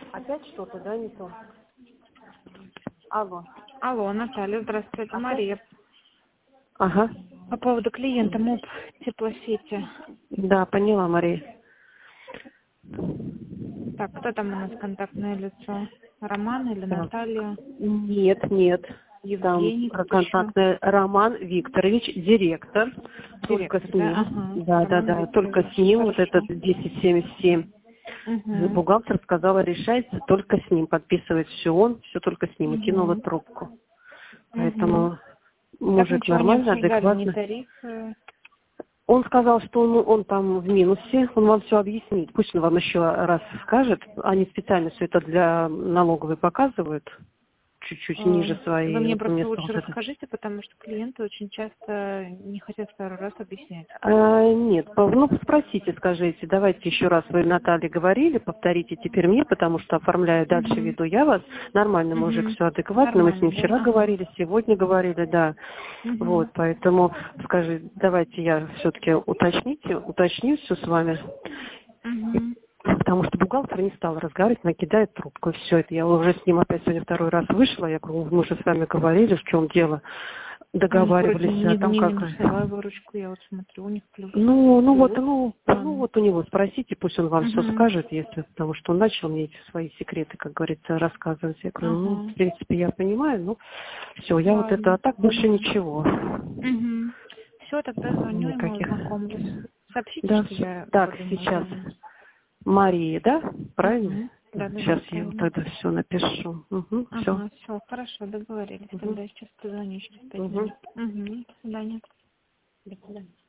Опять что-то, да, не то? Алло. Алло, Наталья, здравствуйте, это Мария. Ага. По поводу клиента МУП теплосети. Да, поняла, Мария. Так, кто там у нас контактное лицо? Роман или Да. Наталья? Нет. Там Евгений, кто еще? контактный Роман Викторович, директор. Только Директор, с да? ним. Ага. Да, Роман только с Викторович, ним. Вот хорошо. этот 1077. Угу. Бухгалтер сказала, решается только с ним. Подписывает все он, все только с ним. И кинула Угу. трубку. Угу. Поэтому Так мужик ничего не нормально, обсуждали, ни адекватно. тарифы. Он сказал, что он там в минусе, он вам все объяснит. Пусть он вам еще раз скажет. Они специально все это для налоговой показывают, чуть-чуть ниже Вы своей. мне Вот он просто мне сказал, лучше вот это. расскажите, потому что клиенты очень часто не хотят второй раз объяснять. Нет, спросите, скажите, давайте еще раз, вы Наталье говорили, повторите теперь мне, потому что оформляю, дальше Угу. веду я вас. Нормальный мужик, Угу. все адекватно, мы с ним Нормально, вчера да? Ага. говорили, сегодня говорили, да. Угу. Вот, поэтому скажи, давайте я все-таки уточню все с вами. Угу. Потому что бухгалтер не стал разговаривать, накидает трубку, и все это. Я уже с ним опять сегодня второй раз вышла, я говорю, мы же с вами говорили, в чем дело, У них вроде договаривались, а там не как... минусовая выручка, я вот смотрю, у них плюс. Ну Плюс. вот у него спросите, пусть он вам все Угу. скажет, если, потому что он начал мне эти свои секреты, как говорится, рассказывать. Я говорю, Ага. в принципе, я понимаю, все, я вот это, Ладно. а так больше ничего. Угу. Все, тогда звоню ему, Никаких. ознакомлюсь. Сообщите, Да, что все. я Так, подумаю сейчас звонить. Мария, да? Правильно? Угу. Да, Сейчас я вот правильно. тогда все напишу. Все. Ага, все, хорошо, договорились. Угу. Тогда сейчас позвоню через 5 Угу. минут. Угу. До свидания. До свидания.